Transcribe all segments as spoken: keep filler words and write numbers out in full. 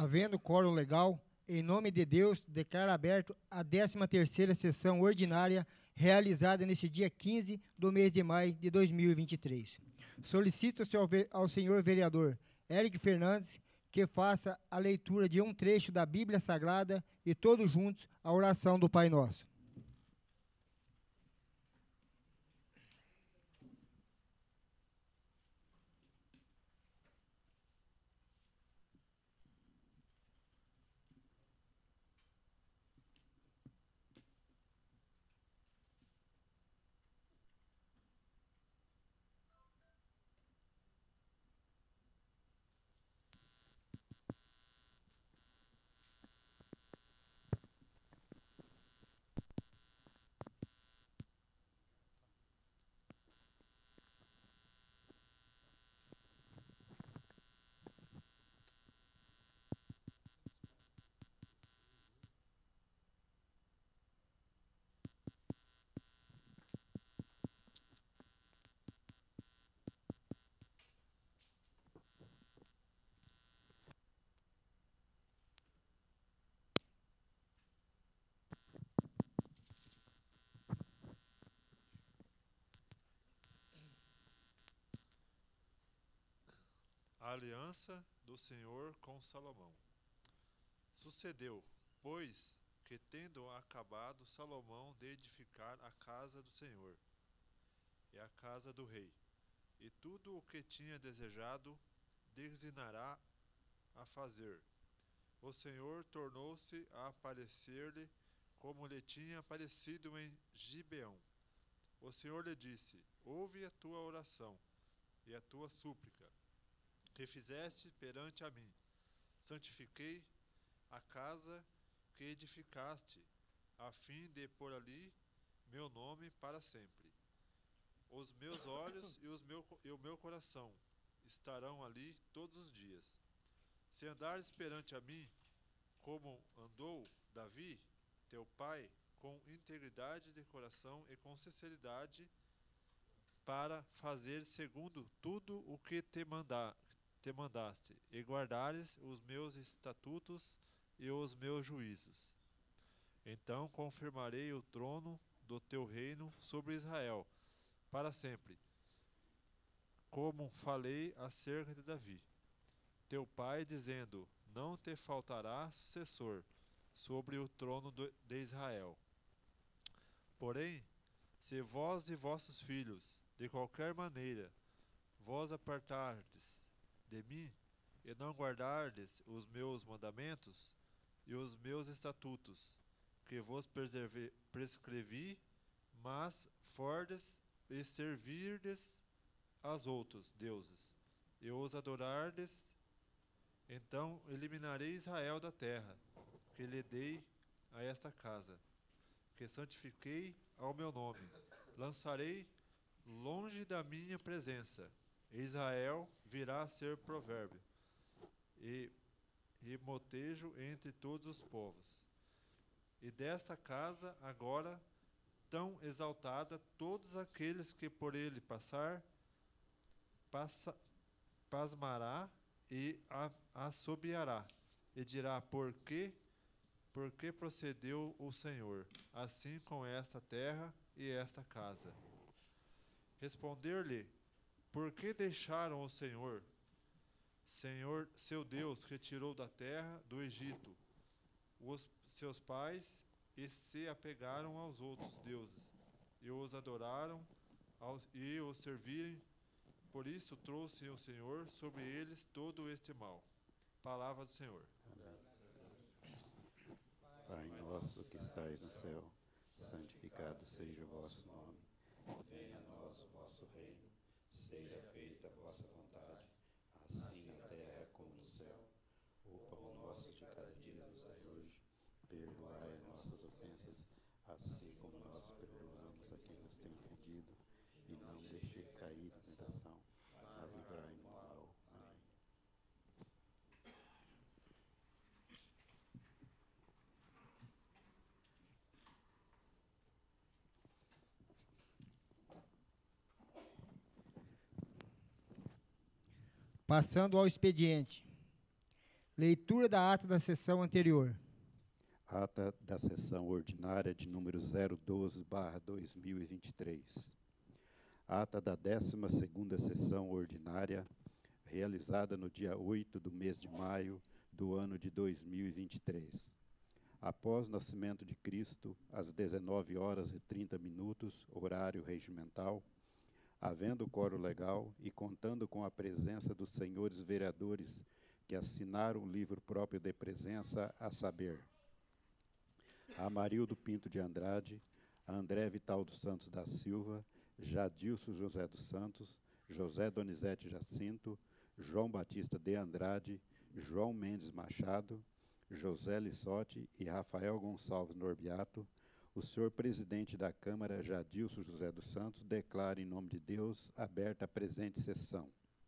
Havendo quórum legal, em nome de Deus, declaro aberto a décima terceira sessão ordinária realizada neste dia quinze do mês de maio de dois mil e vinte e três. Solicito-se ao, ao senhor vereador Éric Fernandes que faça a leitura de um trecho da Bíblia Sagrada e todos juntos a oração do Pai Nosso. A aliança do Senhor com Salomão. Sucedeu, pois, que tendo acabado Salomão de edificar a casa do Senhor e a casa do rei, e tudo o que tinha desejado, designará a fazer, o Senhor tornou-se a aparecer-lhe como lhe tinha aparecido em Gibeão. O Senhor lhe disse: ouve a tua oração e a tua súplica, que fizeste perante a mim. Santifiquei a casa que edificaste, a fim de pôr ali meu nome para sempre. Os meus olhos e, os meu, e o meu coração estarão ali todos os dias. Se andares perante a mim, como andou Davi, teu pai, com integridade de coração e com sinceridade, para fazer segundo tudo o que te mandar, te mandaste, e guardares os meus estatutos e os meus juízos. Então confirmarei o trono do teu reino sobre Israel, para sempre, como falei acerca de Davi, teu pai, dizendo: não te faltará sucessor sobre o trono de Israel. Porém, se vós e vossos filhos, de qualquer maneira, vós apartardes de mim, e não guardardes os meus mandamentos e os meus estatutos, que vos prescrevi, mas fordes e servirdes aos outros deuses, e os adorardes, então eliminarei Israel da terra, que lhe dei a esta casa, que santifiquei ao meu nome. Lançarei longe da minha presença. Israel virá a ser provérbio e, e motejo entre todos os povos. E desta casa, agora tão exaltada, todos aqueles que por ele passar, passa, pasmará e a, assobiará, e dirá: por que, por que procedeu o Senhor assim com esta terra e esta casa? Responder-lhe: por que deixaram o Senhor, Senhor, seu Deus, que tirou da terra do Egito os seus pais, e se apegaram aos outros deuses, e os adoraram aos, e os servirem? Por isso trouxe o Senhor sobre eles todo este mal. Palavra do Senhor. Pai nosso que estais no céu, santificado seja o vosso nome. Venha a nós o vosso reino. Seja feita a vossa vontade, assim na terra como no céu. O pão nosso de cada dia nos dai hoje. Perdoai as nossas ofensas, assim como nós perdoamos a quem nos tem ofendido. E não deixeis cair em tentação, mas livrai-nos do mal. Amém. Passando ao expediente. Leitura da ata da sessão anterior. Ata da sessão ordinária de número zero doze barra dois mil e vinte e três. Ata da décima segunda sessão ordinária, realizada no dia oito do mês de maio do ano de dois mil e vinte e três. Após o nascimento de Cristo, às dezenove horas e trinta minutos, horário regimental, havendo quórum legal e contando com a presença dos senhores vereadores que assinaram o livro próprio de presença, a saber, Amarildo Pinto de Andrade, André Vital dos Santos da Silva, Jadilson José dos Santos, José Donizete Jacinto, João Batista de Andrade, João Mendes Machado, José Lissotti e Rafael Gonçalves Norbiato, o senhor presidente da Câmara, Jadilson José dos Santos, declara em nome de Deus aberta a presente sessão.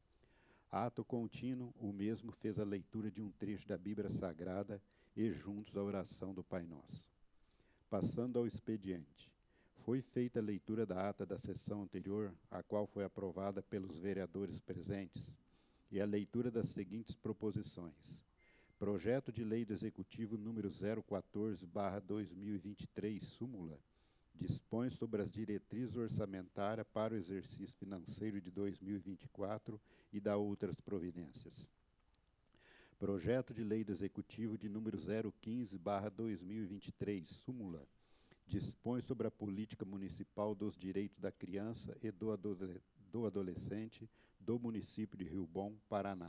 Ato contínuo, o mesmo fez a leitura de um trecho da Bíblia Sagrada e juntos a oração do Pai Nosso. Passando ao expediente. Foi feita a leitura da ata da sessão anterior, a qual foi aprovada pelos vereadores presentes, e a leitura das seguintes proposições. Projeto de Lei do Executivo número zero quatorze barra dois mil e vinte e três, súmula, dispõe sobre as diretrizes orçamentárias para o exercício financeiro de dois mil e vinte e quatro e dá outras providências. Projeto de Lei do Executivo de número zero quinze barra dois mil e vinte e três, súmula, dispõe sobre a política municipal dos direitos da criança e do, adole do adolescente do município de Rio Bom, Paraná.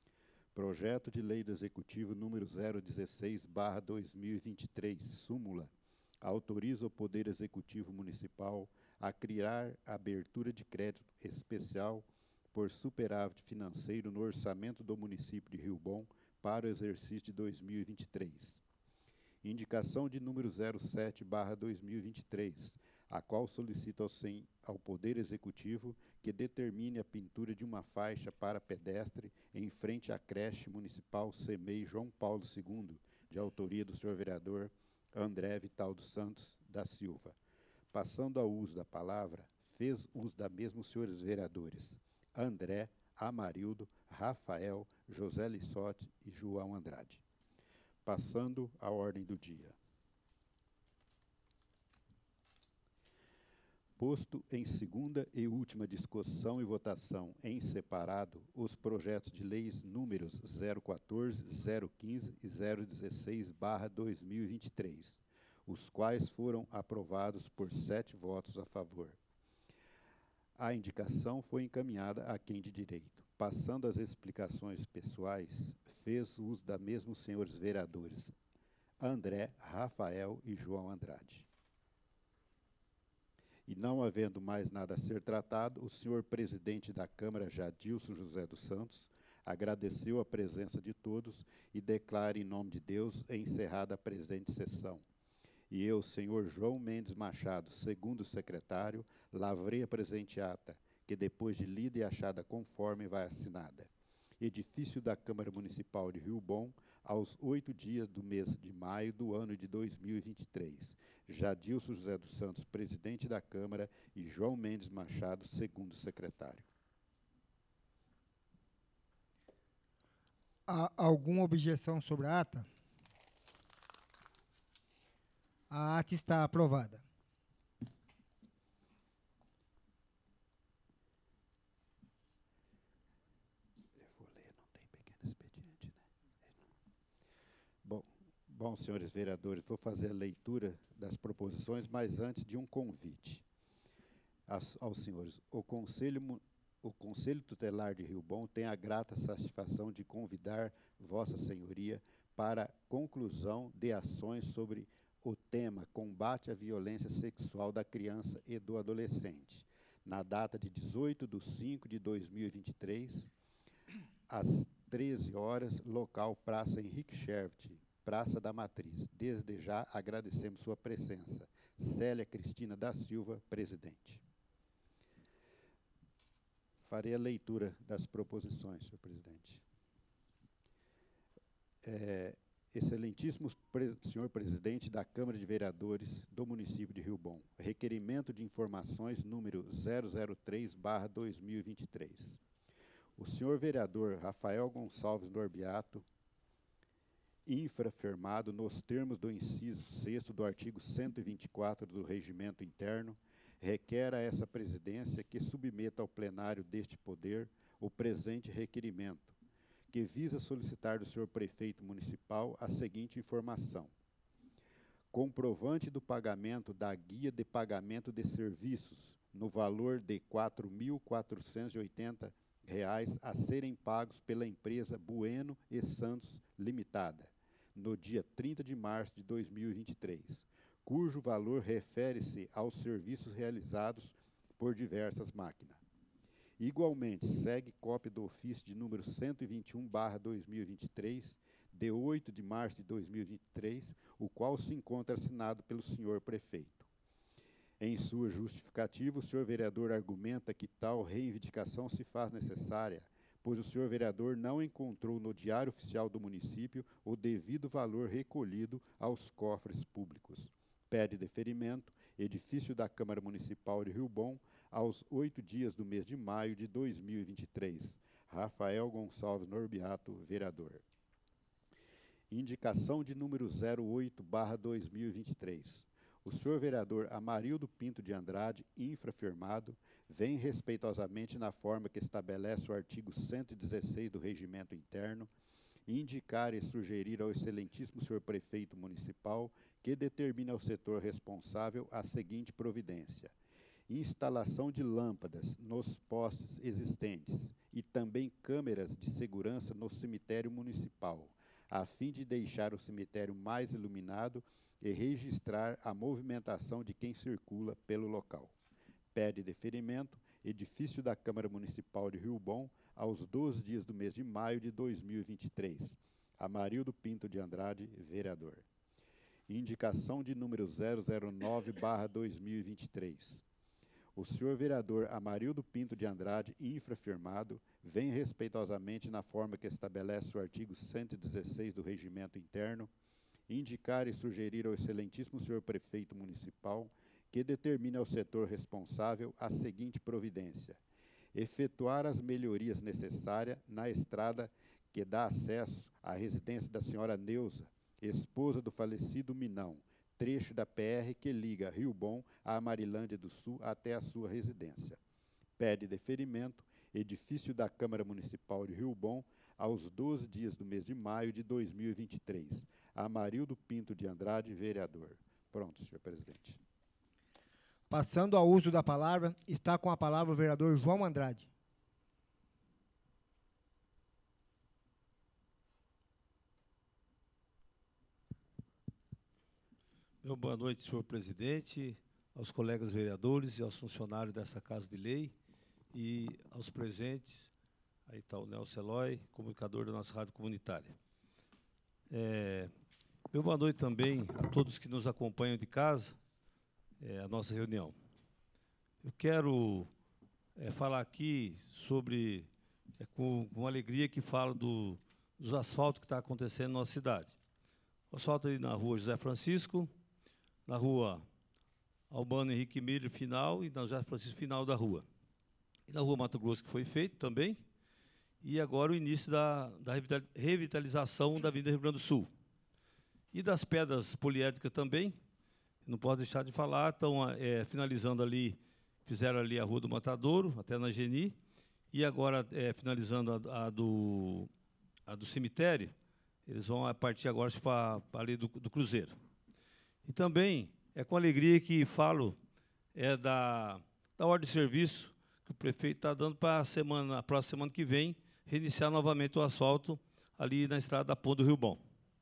Projeto de Lei do Executivo número zero dezesseis barra dois mil e vinte e três, súmula, autoriza o Poder Executivo Municipal a criar abertura de crédito especial por superávit financeiro no orçamento do município de Rio Bom para o exercício de dois mil e vinte e três. Indicação de número zero sete barra dois mil e vinte e três, a qual solicita ao, sem, ao Poder Executivo que determine a pintura de uma faixa para pedestre em frente à creche municipal C M E I João Paulo segundo, de autoria do senhor vereador André Vital dos Santos da Silva. Passando ao uso da palavra, fez uso da mesma os senhores vereadores André, Amarildo, Rafael, José Lissotti e João Andrade. Passando à ordem do dia. Posto em segunda e última discussão e votação em separado os projetos de leis números zero quatorze, zero quinze e zero dezesseis barra dois mil e vinte e três, os quais foram aprovados por sete votos a favor. A indicação foi encaminhada a quem de direito. Passando às explicações pessoais, fez uso da mesma os senhores vereadores André, Rafael e João Andrade. E não havendo mais nada a ser tratado, o senhor presidente da Câmara, Jadilson José dos Santos, agradeceu a presença de todos e declara em nome de Deus encerrada a presente sessão. E eu, senhor João Mendes Machado, segundo secretário, lavrei a presente ata, que depois de lida e achada conforme vai assinada. Edifício da Câmara Municipal de Rio Bom, aos oito dias do mês de maio do ano de dois mil e vinte e três. Jadilson José dos Santos, presidente da Câmara, e João Mendes Machado, segundo secretário. Há alguma objeção sobre a ata? A ata está aprovada. Eu vou ler, não tem pequeno expediente, né? Bom, bom, senhores vereadores, vou fazer a leitura das proposições, mas antes de um convite aos, aos senhores. O Conselho, o Conselho Tutelar de Rio Bom tem a grata satisfação de convidar Vossa Senhoria para a conclusão de ações sobre o tema combate à violência sexual da criança e do adolescente, na data de dezoito de cinco de dois mil e vinte e três, às treze horas, local Praça Henrique Scherft, Praça da Matriz. Desde já agradecemos sua presença. Célia Cristina da Silva, presidente. Farei a leitura das proposições, senhor presidente. É, Excelentíssimo pre senhor presidente da Câmara de Vereadores do município de Rio Bom, requerimento de informações número zero zero três barra dois mil e vinte e três. O senhor vereador Rafael Gonçalves Norbiato infrafirmado nos termos do inciso sexto do artigo cento e vinte e quatro do Regimento Interno, requer a essa presidência que submeta ao plenário deste poder o presente requerimento, que visa solicitar do senhor prefeito municipal a seguinte informação: comprovante do pagamento da guia de pagamento de serviços no valor de quatro mil quatrocentos e oitenta reais a serem pagos pela empresa Bueno e Santos Limitada, no dia trinta de março de dois mil e vinte e três, cujo valor refere-se aos serviços realizados por diversas máquinas. Igualmente, segue cópia do ofício de número cento e vinte e um barra dois mil e vinte e três, de oito de março de dois mil e vinte e três, o qual se encontra assinado pelo senhor prefeito. Em sua justificativa, o senhor vereador argumenta que tal reivindicação se faz necessária, pois o senhor vereador não encontrou no Diário Oficial do município o devido valor recolhido aos cofres públicos. Pede deferimento, edifício da Câmara Municipal de Rio Bom, aos oito dias do mês de maio de dois mil e vinte e três. Rafael Gonçalves Norbiato, vereador. Indicação de número zero oito barra dois mil e vinte e três. O senhor vereador Amarildo Pinto de Andrade, infrafirmado, vem respeitosamente na forma que estabelece o artigo cento e dezesseis do Regimento Interno, indicar e sugerir ao excelentíssimo senhor prefeito municipal que determine ao setor responsável a seguinte providência: instalação de lâmpadas nos postes existentes e também câmeras de segurança no cemitério municipal, a fim de deixar o cemitério mais iluminado e registrar a movimentação de quem circula pelo local. Pede deferimento, edifício da Câmara Municipal de Rio Bom, aos doze dias do mês de maio de dois mil e vinte e três. Amarildo Pinto de Andrade, vereador. Indicação de número zero zero nove barra dois mil e vinte e três. O senhor vereador Amarildo Pinto de Andrade, infrafirmado, vem respeitosamente na forma que estabelece o artigo cento e dezesseis do Regimento Interno, indicar e sugerir ao excelentíssimo senhor prefeito municipal que determine ao setor responsável a seguinte providência: efetuar as melhorias necessárias na estrada que dá acesso à residência da senhora Neuza, esposa do falecido Minão, trecho da P R que liga Rio Bom à Marilândia do Sul até a sua residência. Pede deferimento, edifício da Câmara Municipal de Rio Bom, aos doze dias do mês de maio de dois mil e vinte e três. Amarildo Pinto de Andrade, vereador. Pronto, senhor presidente. Passando ao uso da palavra, está com a palavra o vereador João Andrade. Meu boa noite, senhor presidente, aos colegas vereadores e aos funcionários dessa Casa de Lei e aos presentes. Aí está o Nelson Eloy, comunicador da nossa rádio comunitária. É, meu boa noite também a todos que nos acompanham de casa, é, a nossa reunião. Eu quero é, falar aqui sobre, é, com, com alegria, que falo do, dos asfaltos que está acontecendo na nossa cidade. O asfalto ali na rua José Francisco, na rua Albano Henrique Miller, final, e na José Francisco, final da rua. E na rua Mato Grosso, que foi feito também, e agora o início da, da revitalização da Avenida Rio Grande do Sul. E das pedras poliédricas também, não posso deixar de falar, estão é, finalizando ali, fizeram ali a Rua do Matadouro, até na Geni, e agora é, finalizando a, a, do, a do cemitério, eles vão partir agora para ali do, do Cruzeiro. E também é com alegria que falo é, da, da ordem de serviço que o prefeito está dando para a semana, a próxima semana que vem, reiniciar novamente o asfalto ali na estrada da Ponte do Rio Bom.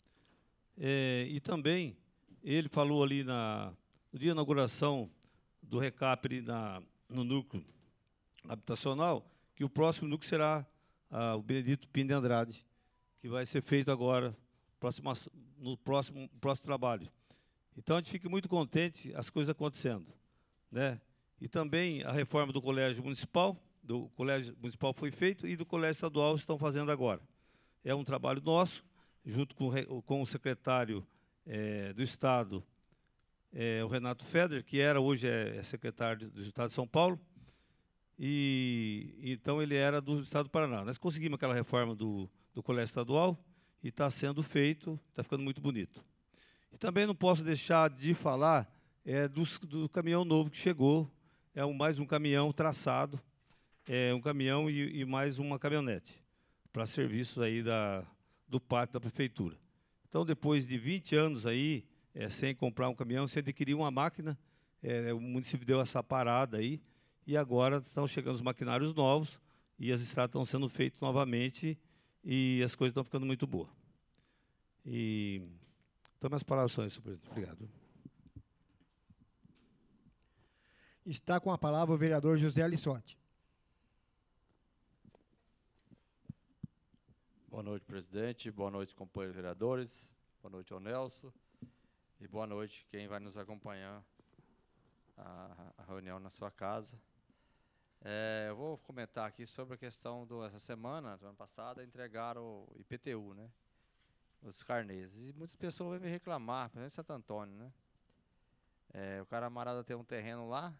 É, e também, ele falou ali na, no dia da inauguração do RECAP na, no núcleo habitacional, que o próximo núcleo será ah, o Benedito Pinto de Andrade, que vai ser feito agora, próximo, no próximo, próximo trabalho. Então, a gente fica muito contente as coisas acontecendo, né? E também a reforma do Colégio Municipal, do Colégio Municipal foi feito, e do Colégio Estadual estão fazendo agora. É um trabalho nosso, junto com, com o secretário é, do Estado, é, o Renato Feder, que era, hoje é, é secretário do Estado de São Paulo, e então ele era do Estado do Paraná. Nós conseguimos aquela reforma do, do Colégio Estadual, e está sendo feito, está ficando muito bonito. E também não posso deixar de falar é, do, do caminhão novo que chegou, é um, mais um caminhão traçado, é, um caminhão e, e mais uma caminhonete, para serviços aí da, do pátio da prefeitura. Então, depois de vinte anos aí, é, sem comprar um caminhão, sem adquirir uma máquina, é, o município deu essa parada aí, e agora estão chegando os maquinários novos, e as estradas estão sendo feitas novamente, e as coisas estão ficando muito boas. E, então, minhas palavras são essas, senhor presidente. Obrigado. Está com a palavra o vereador José Alissotti. Boa noite, presidente. Boa noite, companheiros vereadores. Boa noite ao Nelson. E boa noite quem vai nos acompanhar a, a reunião na sua casa. É, eu vou comentar aqui sobre a questão do essa semana, do ano passado, entregaram o I P T U, né? Os carnês. E muitas pessoas vêm me reclamar, principalmente em Santo Antônio, né? É, o cara amarado tem um terreno lá,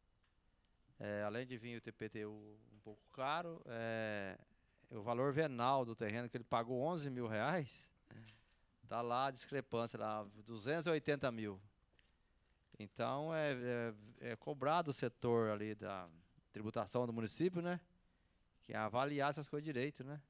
é, além de vir o I P T U um pouco caro, é, o valor venal do terreno que ele pagou onze mil reais, está lá a discrepância, lá, duzentos e oitenta mil. Então, é, é, é cobrado o setor ali da tributação do município, né? Que é avaliar essas coisas direito, né?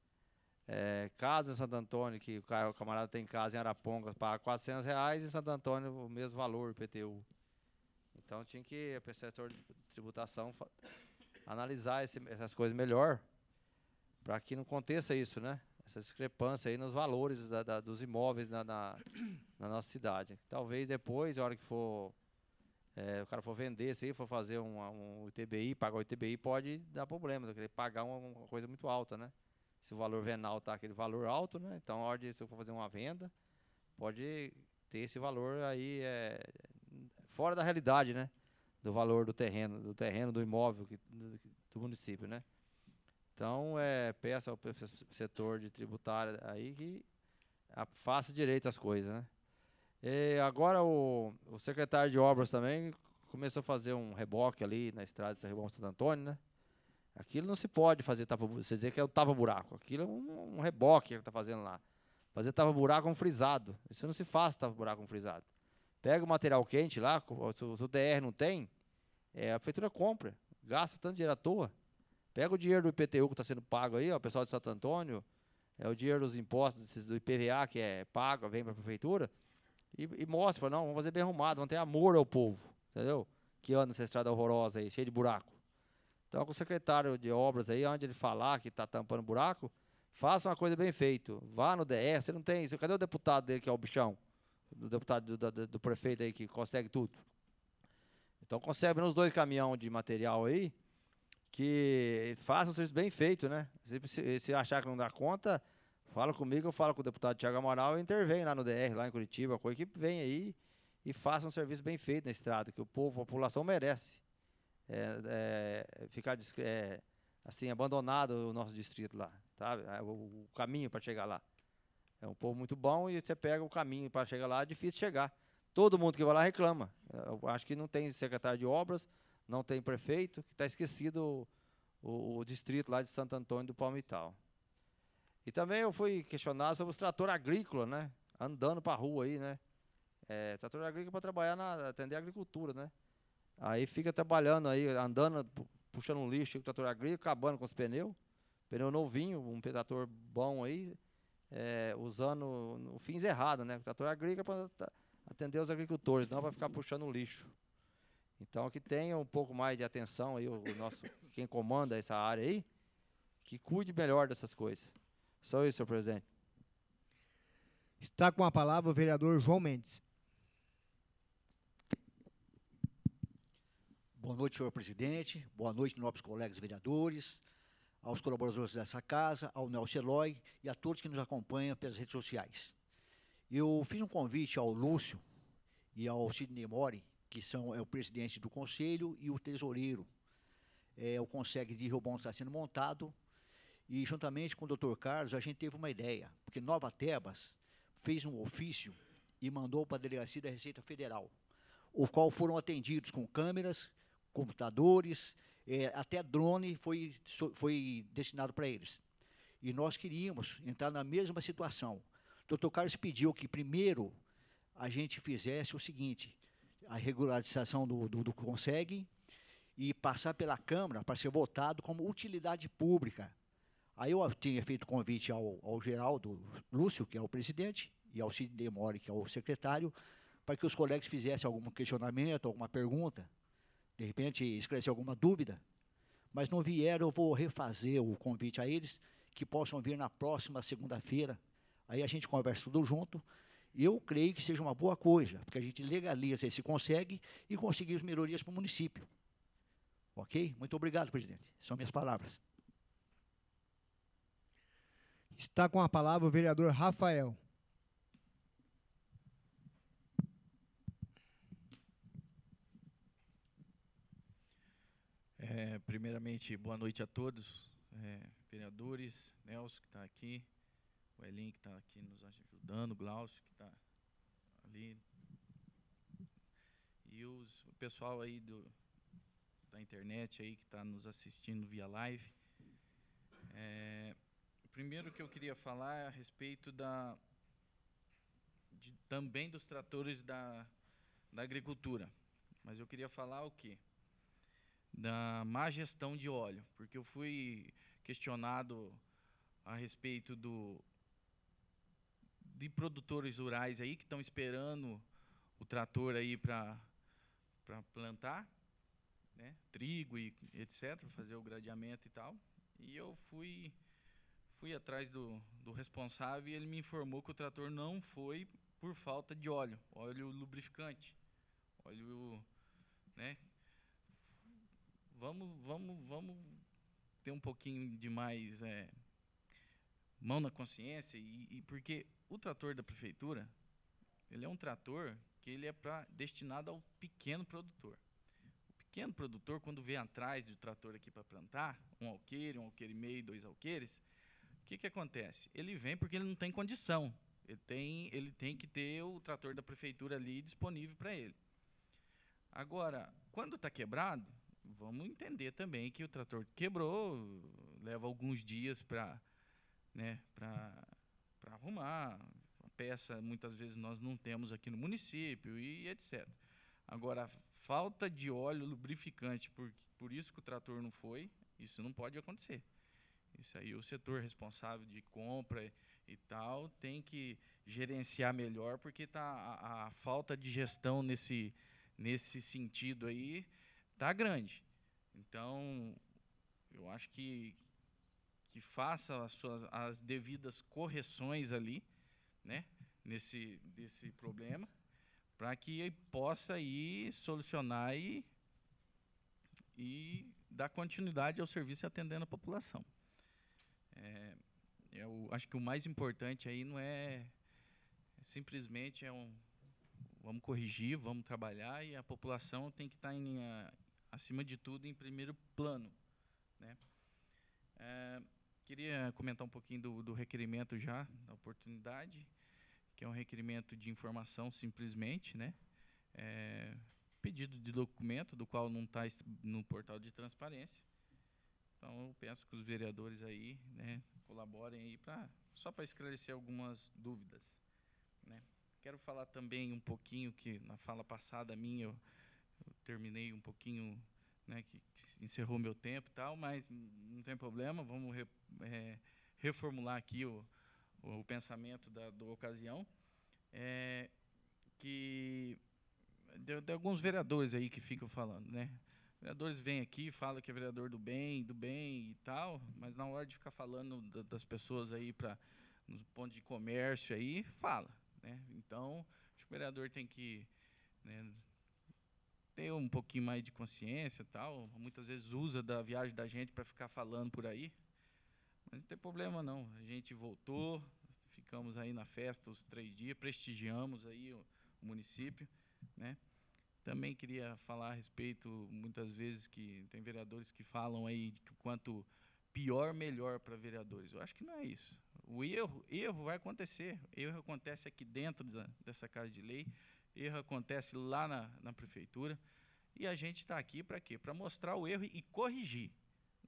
É, casa em Santo Antônio, que o, cara, o camarada tem casa em Arapongas, paga quatrocentos reais, em Santo Antônio o mesmo valor, I P T U. Então, tinha que o setor de tributação analisar esse, essas coisas melhor, para que não aconteça isso, né? Essa discrepância aí nos valores da, da, dos imóveis na, na, na nossa cidade. Talvez depois, a hora que for, é, o cara for vender isso aí, for fazer um, um I T B I, pagar o I T B I, pode dar problema, porque ele pagar uma, uma coisa muito alta, né? Se o valor venal está aquele valor alto, né? Então, a hora de se eu for fazer uma venda, pode ter esse valor aí é, fora da realidade, né? Do valor do terreno, do terreno, do imóvel que, do, do município, né? Então, é, peço ao setor de tributário aí que faça direito às coisas, né? E agora o, o secretário de obras também começou a fazer um reboque ali na estrada de São Ribão Santo Antônio, né? Aquilo não se pode fazer tapa, você dizer que é o tapa-buraco. Aquilo é um, um reboque que ele está fazendo lá. Fazer tapa-buraco com frisado. Isso não se faz tapa-buraco com frisado. Pega o material quente lá, se, se o D R não tem, é, a prefeitura compra, gasta tanto dinheiro à toa. Pega o dinheiro do I P T U que está sendo pago aí, ó, o pessoal de Santo Antônio, é o dinheiro dos impostos, do I P V A que é pago, vem para a prefeitura, e, e mostra, fala, não, vamos fazer bem arrumado, vamos ter amor ao povo, entendeu? Que anda nessa estrada horrorosa aí, cheia de buraco. Então, com o secretário de obras aí, onde ele falar que está tampando buraco, faça uma coisa bem feita. Vá no D R, você não tem isso. Cadê o deputado dele, que é o bichão? O deputado do, do, do prefeito aí, que consegue tudo. Então, consegue nos dois caminhões de material aí, que faça um serviço bem feito, né? Se, se achar que não dá conta, fala comigo, eu falo com o deputado Tiago Amaral, eu intervenho lá no D R, lá em Curitiba, a coisa que vem aí e faça um serviço bem feito na estrada, que o povo, a população merece. É, é, ficar é, assim, abandonado o nosso distrito lá, tá? O, o caminho para chegar lá. É um povo muito bom e você pega o caminho para chegar lá, é difícil chegar. Todo mundo que vai lá reclama. Eu acho que não tem secretário de obras, não tem prefeito, que está esquecido o, o, o distrito lá de Santo Antônio do Palmital. E também eu fui questionado sobre os tratores agrícolas, né? Andando para a rua aí, né? É, trator agrícola para trabalhar, na, atender a agricultura, né? Aí fica trabalhando aí, andando, puxando um lixo com o trator agrícola, acabando com os pneus. Pneu novinho, um trator bom aí, é, usando no fins errados, né? O trator agrícola para atender os agricultores, não para ficar puxando lixo. Então, que tenha um pouco mais de atenção aí, o, o nosso, quem comanda essa área aí, que cuide melhor dessas coisas. Só isso, senhor presidente. Está com a palavra o vereador João Mendes. Boa noite, senhor presidente. Boa noite, nobres colegas vereadores, aos colaboradores dessa casa, ao Nelson Eloy e a todos que nos acompanham pelas redes sociais. Eu fiz um convite ao Lúcio e ao Sidney Mori, que são é, o presidente do conselho e o tesoureiro. É, o Conseg de Rio Bom está sendo montado e, juntamente com o doutor Carlos, a gente teve uma ideia, porque Nova Tebas fez um ofício e mandou para a Delegacia da Receita Federal, o qual foram atendidos com câmeras, computadores, é, até drone foi, foi destinado para eles. E nós queríamos entrar na mesma situação. O doutor Carlos pediu que, primeiro, a gente fizesse o seguinte, a regularização do, do, do Conseg e passar pela Câmara para ser votado como utilidade pública. Aí eu tinha feito convite ao, ao Geraldo Lúcio, que é o presidente, e ao Sidney Mori, que é o secretário, para que os colegas fizessem algum questionamento, alguma pergunta, de repente esclarecer alguma dúvida. Mas não vieram, eu vou refazer o convite a eles, que possam vir na próxima segunda-feira. Aí a gente conversa tudo junto. E eu creio que seja uma boa coisa, porque a gente legaliza esse Conseg e conseguimos melhorias para o município. Ok? Muito obrigado, presidente. São minhas palavras. Está com a palavra o vereador Rafael. É, primeiramente, boa noite a todos, é, vereadores, Nelson, que está aqui, o Elin, que está aqui nos ajudando, o Glaucio, que está ali, e os, o pessoal aí do, da internet aí que está nos assistindo via live. É, o primeiro que eu queria falar é a respeito da, de, também dos tratores da, da agricultura, mas eu queria falar o quê? Da má gestão de óleo, porque eu fui questionado a respeito do, de produtores rurais aí que estão esperando o trator aí para para plantar, né, trigo e etcétera, fazer o gradeamento e tal. E eu fui fui atrás do, do responsável e ele me informou que o trator não foi por falta de óleo, óleo lubrificante, óleo, né? Vamos, vamos, vamos ter um pouquinho de mais é, mão na consciência, e, e porque o trator da prefeitura, ele é um trator que ele é pra, destinado ao pequeno produtor. O pequeno produtor, quando vem atrás do trator aqui para plantar, um alqueire, um alqueire e meio, dois alqueires, o que, que acontece? Ele vem porque ele não tem condição, ele tem, ele tem que ter o trator da prefeitura ali disponível para ele. Agora, quando está quebrado, vamos entender também que o trator quebrou, leva alguns dias para, né, para para arrumar. A peça, muitas vezes, nós não temos aqui no município e etcétera. Agora, falta de óleo lubrificante, por, por isso que o trator não foi, isso não pode acontecer. Isso aí, o setor responsável de compra e tal tem que gerenciar melhor, porque tá, a, a falta de gestão nesse, nesse sentido aí está grande. Então, eu acho que, que faça as, suas, as devidas correções ali, né, nesse, desse problema, para que possa aí solucionar e, e dar continuidade ao serviço atendendo a população. É, eu acho que o mais importante aí não é, simplesmente é um, vamos corrigir, vamos trabalhar, e a população tem que estar em, a, acima de tudo, em primeiro plano, né? É, queria comentar um pouquinho do, do requerimento já, da oportunidade, que é um requerimento de informação simplesmente, né? É, pedido de documento, do qual não está no portal de transparência. Então, eu peço que os vereadores aí, né, colaborem aí pra, só para esclarecer algumas dúvidas, né? Quero falar também um pouquinho, que na fala passada minha, eu, eu terminei um pouquinho, né, que, que encerrou meu tempo e tal, mas não tem problema, vamos re, é, reformular aqui o, o, o pensamento da, da ocasião, é, que de, de alguns vereadores aí que ficam falando, né? Vereadores vêm aqui, falam que é vereador do bem, do bem e tal, mas na hora de ficar falando da, das pessoas aí para nos pontos de comércio aí, fala, né? Então, acho que o vereador tem que, né, ter um pouquinho mais de consciência e tal. Muitas vezes usa da viagem da gente para ficar falando por aí, mas não tem problema não. A gente voltou, ficamos aí na festa os três dias, prestigiamos aí o, o município, né? Também queria falar a respeito, muitas vezes, que tem vereadores que falam aí que quanto pior, melhor para vereadores. Eu acho que não é isso. O erro, erro vai acontecer. Erro acontece aqui dentro da, dessa Casa de Lei, erro acontece lá na, na prefeitura, e a gente está aqui para quê? Para mostrar o erro e corrigir.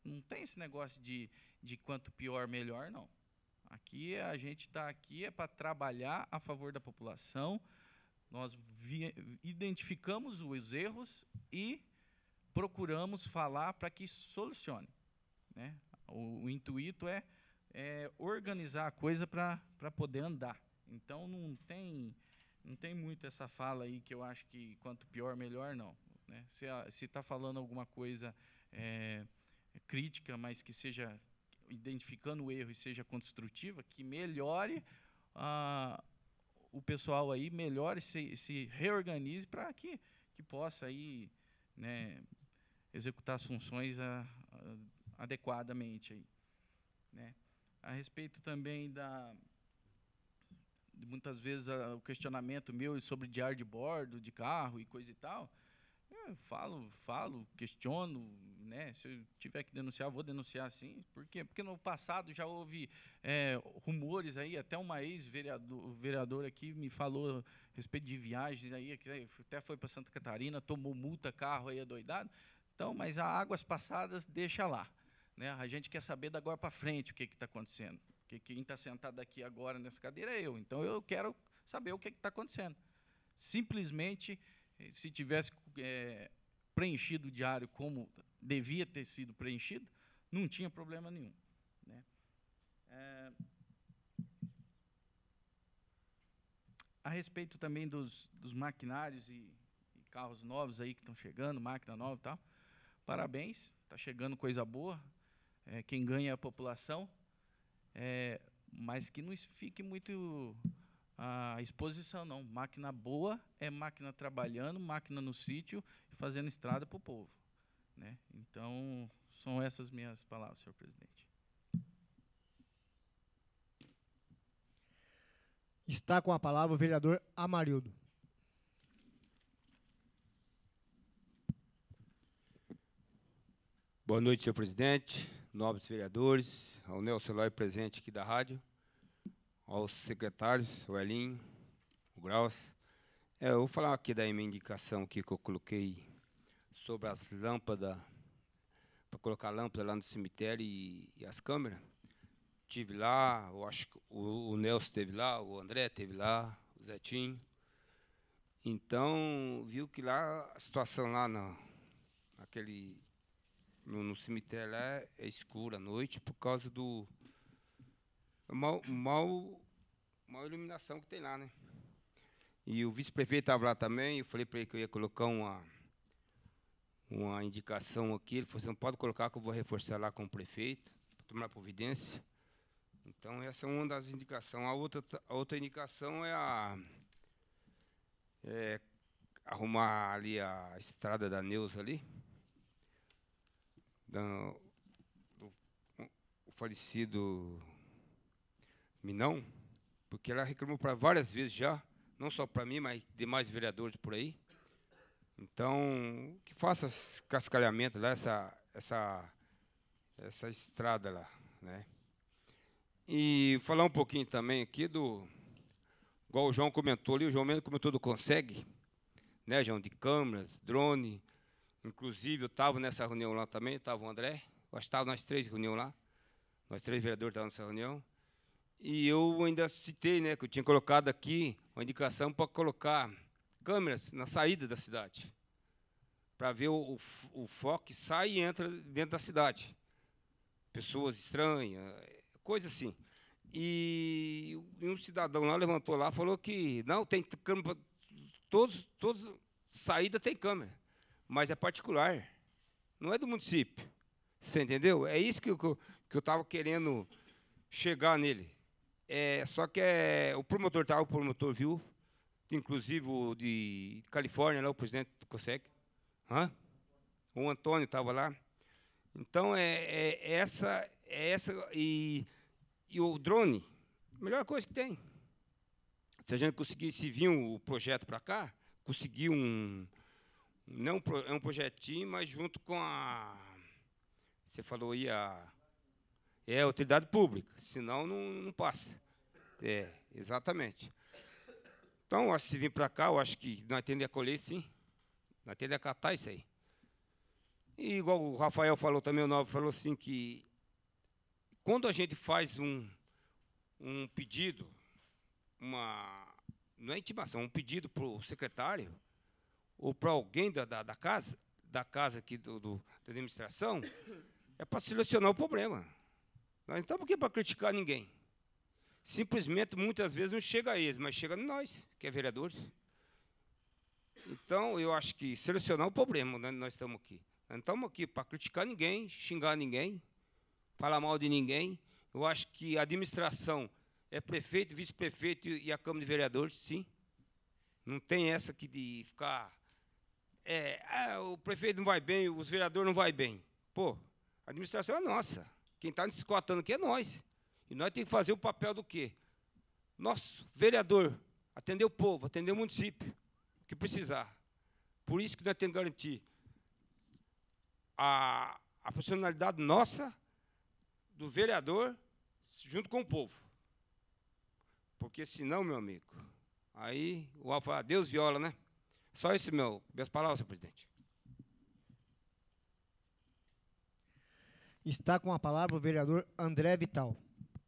não tem esse negócio de, de quanto pior, melhor, não. Aqui, a gente está aqui é para trabalhar a favor da população. Nós vi, identificamos os erros e procuramos falar para que solucione, né? O, o intuito é, é organizar a coisa para poder andar. Então, não tem, não tem muito essa fala aí que eu acho que quanto pior, melhor, não. Né? Se está falando alguma coisa é, crítica, mas que seja identificando o erro e seja construtiva, que melhore ah, o pessoal aí, melhore, se, se reorganize para que, que possa aí, né, executar as funções a, a, adequadamente. Aí, né? A respeito também da... muitas vezes a, o questionamento meu sobre diário de bordo, de carro e coisa e tal, eu falo, falo, questiono, né? Se eu tiver que denunciar, vou denunciar sim. Por quê? Porque no passado já houve é, rumores aí, até uma ex-vereador vereador aqui me falou a respeito de viagens aí, que até foi para Santa Catarina, tomou multa, carro aí adoidado. Então, mas a águas passadas deixa lá, né? A gente quer saber da agora para frente o que está acontecendo. Porque quem está sentado aqui agora nessa cadeira é eu. Então, eu quero saber o que está acontecendo. Simplesmente, se tivesse é, preenchido o diário como devia ter sido preenchido, não tinha problema nenhum. Né? É, a respeito também dos, dos maquinários e, e carros novos aí que estão chegando, máquina nova e tal, parabéns, está chegando coisa boa, é, quem ganha é a população, é, mas que não fique muito a exposição, não. Máquina boa é máquina trabalhando, máquina no sítio, fazendo estrada para o povo. Né? Então, são essas minhas palavras, senhor presidente. Está com a palavra o vereador Amarildo. Boa noite, senhor presidente, nobres vereadores, ao Nelson Eloy presente aqui da rádio, aos secretários, o Elinho, o Graus. É, eu vou falar aqui da minha indicação aqui que eu coloquei sobre as lâmpadas, para colocar lâmpada lá no cemitério e, e as câmeras. Tive lá, eu acho que o, o Nelson esteve lá, o André esteve lá, o Zetinho. Então, viu que lá, a situação lá no, naquele, no, no cemitério lá é escura à noite por causa do mal, mal, mal iluminação que tem lá, né? E o vice-prefeito estava lá também, eu falei para ele que eu ia colocar uma, uma indicação aqui. Ele falou assim, não pode colocar que eu vou reforçar lá com o prefeito, para tomar providência. Então, essa é uma das indicações. A outra, a outra indicação é, a, é arrumar ali a estrada da Neuza ali, da, do o falecido Minão, porque ela reclamou para várias vezes já, não só para mim, mas demais vereadores por aí. Então, que faça esse cascalhamento lá, essa, essa, essa estrada lá, né? E falar um pouquinho também aqui do, igual o João comentou ali, o João mesmo comentou do Consegue, né, João, de câmeras, drone. Inclusive, eu estava nessa reunião lá também, estava o André, eu acho que estava nós três reunião lá, nós três vereadores estavam nessa reunião. E eu ainda citei, né, que eu tinha colocado aqui uma indicação para colocar câmeras na saída da cidade, para ver o, o, o foco que sai e entra dentro da cidade. Pessoas estranhas, coisa assim. E um cidadão lá levantou lá, falou que não, tem câmera, todos, todos, saída tem câmera, mas é particular, não é do município. Você entendeu? É isso que eu que eu estava querendo chegar nele. É, só que é, o promotor estava, o promotor viu, inclusive o de Califórnia, lá, o presidente do Consegue. Hã? O Antônio estava lá. Então, é, é essa, é essa e, e o drone, a melhor coisa que tem. Se a gente conseguisse vir o projeto para cá, conseguir um, não é um projetinho, mas junto com a, você falou aí, a, é a utilidade pública, senão não, não passa. É, exatamente. Então, se vir para cá, eu acho que nós temos que acolher, sim. Nós temos que acatar isso aí. E igual o Rafael falou também, o Nobre falou assim que quando a gente faz um, um pedido, uma, não é intimação, um pedido para o secretário ou para alguém da, da, da casa, da casa aqui do, do, da administração, é para solucionar o problema. Nós não estamos aqui para criticar ninguém. Simplesmente, muitas vezes, não chega a eles, mas chega a nós, que é vereadores. Então, eu acho que solucionar o problema, né, nós estamos aqui. Nós não estamos aqui para criticar ninguém, xingar ninguém, falar mal de ninguém. Eu acho que a administração é prefeito, vice-prefeito e a Câmara de Vereadores, sim. Não tem essa aqui de ficar... É, ah, o prefeito não vai bem, os vereadores não vai bem. Pô, a administração é nossa. Quem está nos escutando aqui é nós. E nós temos que fazer o papel do quê? Nosso vereador, atender o povo, atender o município, o que precisar. Por isso que nós temos que garantir a, a funcionalidade nossa, do vereador, junto com o povo. Porque senão, meu amigo, aí o Alfa, Deus viola, né? Só esse meu, minhas palavras, senhor presidente. Está com a palavra o vereador André Vital.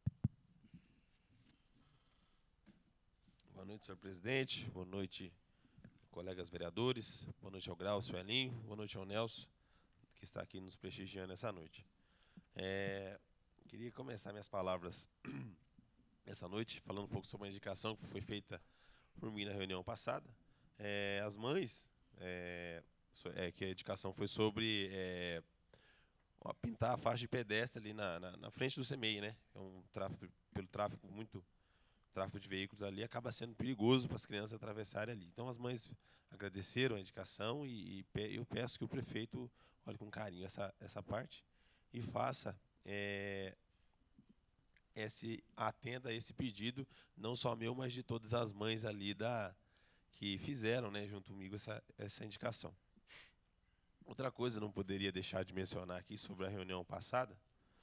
Boa noite, senhor presidente. Boa noite, colegas vereadores. Boa noite ao Grau, seu Elinho. Boa noite ao Nelson, que está aqui nos prestigiando essa noite. É, queria começar minhas palavras essa noite falando um pouco sobre a indicação que foi feita por mim na reunião passada. É, as mães, é, é, que a indicação foi sobre é, pintar a faixa de pedestre ali na, na, na frente do C M E I, né? É um tráfego, pelo tráfego muito, tráfego de veículos ali, acaba sendo perigoso para as crianças atravessarem ali. Então as mães agradeceram a indicação e, e eu peço que o prefeito olhe com carinho essa, essa parte e faça, é, esse, atenda a esse pedido, não só meu, mas de todas as mães ali da... que fizeram, né, junto comigo, essa, essa indicação. Outra coisa, não poderia deixar de mencionar aqui sobre a reunião passada,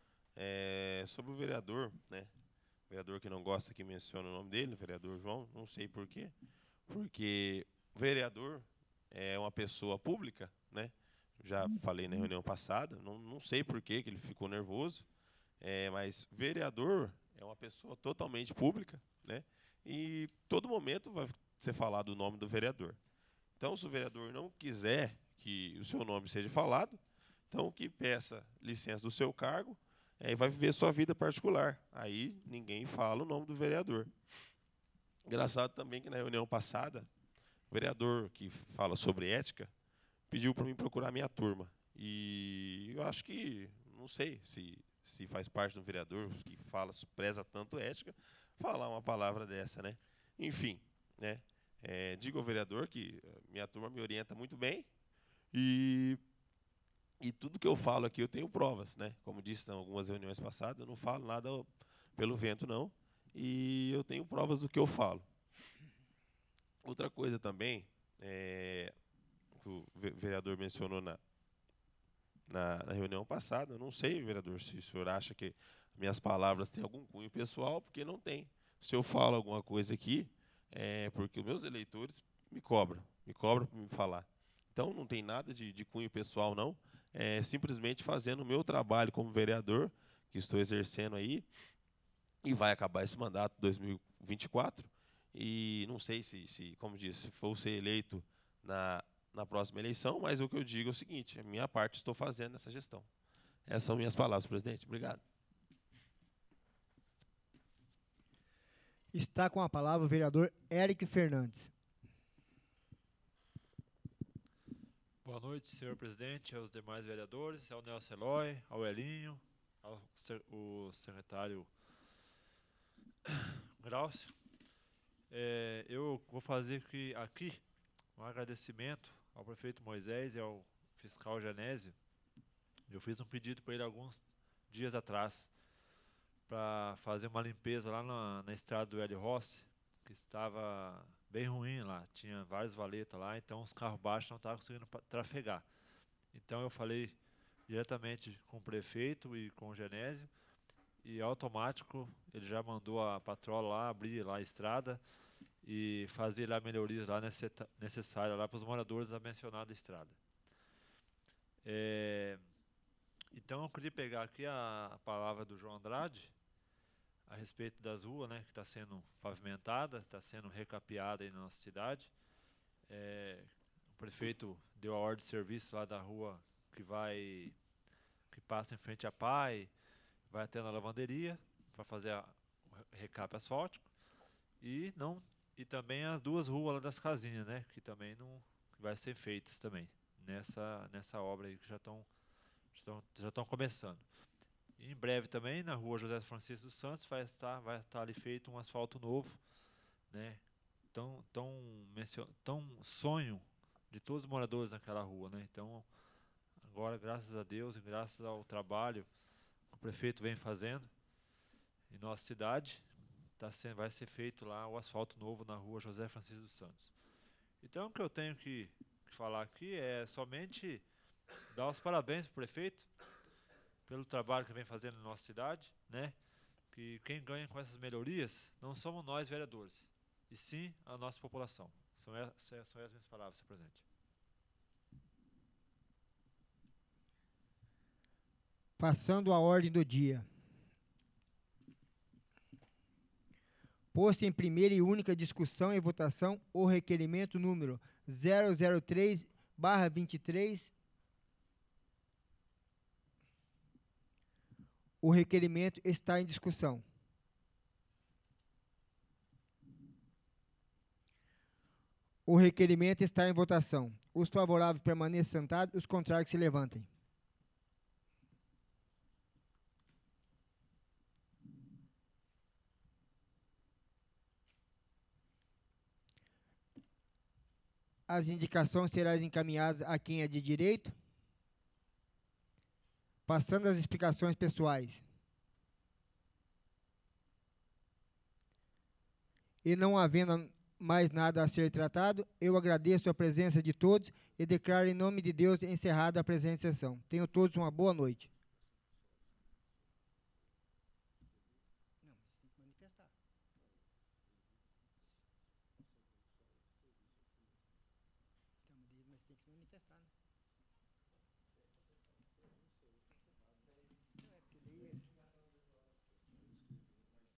é sobre o vereador, né, o vereador que não gosta que mencione o nome dele, o vereador João, não sei por quê, porque o vereador é uma pessoa pública, né, já falei na reunião passada, não, não sei por quê que ele ficou nervoso, é, mas vereador é uma pessoa totalmente pública, né, e todo momento vai ser falado o nome do vereador. Então, se o vereador não quiser que o seu nome seja falado, então que peça licença do seu cargo é, e vai viver sua vida particular. Aí ninguém fala o nome do vereador. Engraçado também que na reunião passada, o vereador que fala sobre ética pediu para mim procurar minha turma. E eu acho que, não sei se, se faz parte do vereador que fala, preza tanto ética, falar uma palavra dessa, né? Enfim, né? É, digo ao vereador que minha turma me orienta muito bem e, e tudo que eu falo aqui eu tenho provas, né? Como disse em algumas reuniões passadas, eu não falo nada pelo vento, não, e eu tenho provas do que eu falo. Outra coisa também, é, que o vereador mencionou na, na, na reunião passada, eu não sei, vereador, se o senhor acha que minhas palavras têm algum cunho pessoal, porque não tem. Se eu falo alguma coisa aqui, é porque os meus eleitores me cobram, me cobram para me falar. Então, não tem nada de, de cunho pessoal, não. É simplesmente fazendo o meu trabalho como vereador, que estou exercendo aí, e vai acabar esse mandato em dois mil e vinte e quatro. E não sei se, se como disse, se for ser eleito na, na próxima eleição, mas o que eu digo é o seguinte, a minha parte estou fazendo nessa gestão. Essas são minhas palavras, presidente. Obrigado. Está com a palavra o vereador Eric Fernandes. Boa noite, senhor presidente, aos demais vereadores, ao Nelson Eloy, ao Elinho, ao o secretário Graucio. É, eu vou fazer aqui, aqui um agradecimento ao prefeito Moisés e ao fiscal Genésio. Eu fiz um pedido para ele alguns dias atrás, para fazer uma limpeza lá na, na estrada do Hélio Rossi, que estava bem ruim lá, tinha várias valetas lá, então os carros baixos não estavam conseguindo trafegar. Então eu falei diretamente com o prefeito e com o Genésio, e automático ele já mandou a patrola lá, abrir lá a estrada e fazer lá melhorias lá necessárias lá para os moradores da mencionada estrada. É, então, eu queria pegar aqui a, a palavra do João Andrade a respeito das ruas, né, que está sendo pavimentada, está sendo recapeada aí na nossa cidade. É, o prefeito deu a ordem de serviço lá da rua que vai, que passa em frente à P A I, vai até na lavanderia para fazer a, o recape asfáltico, e não e também as duas ruas lá das casinhas, né, que também não que vai ser feitas também nessa nessa obra aí que já estão já estão começando. E em breve também na rua José Francisco dos Santos vai estar vai estar ali feito um asfalto novo, né? Tão tão tão sonho de todos os moradores naquela rua, né? Então agora, graças a Deus e graças ao trabalho que o prefeito vem fazendo em nossa cidade, tá sendo, vai ser feito lá o asfalto novo na rua José Francisco dos Santos. Então, o que eu tenho que, que falar aqui é somente dar os parabéns para o prefeito pelo trabalho que vem fazendo na nossa cidade, né? Que quem ganha com essas melhorias não somos nós, vereadores, e sim a nossa população. São essas, são essas minhas palavras, senhor presidente. Passando a ordem do dia. Posto em primeira e única discussão e votação o requerimento número zero zero três barra vinte e três. O requerimento está em discussão. O requerimento está em votação. Os favoráveis permaneçam sentados, os contrários se levantem. As indicações serão encaminhadas a quem é de direito. Passando às explicações pessoais. E não havendo mais nada a ser tratado, eu agradeço a presença de todos e declaro em nome de Deus encerrada a presente sessão. Tenham todos uma boa noite.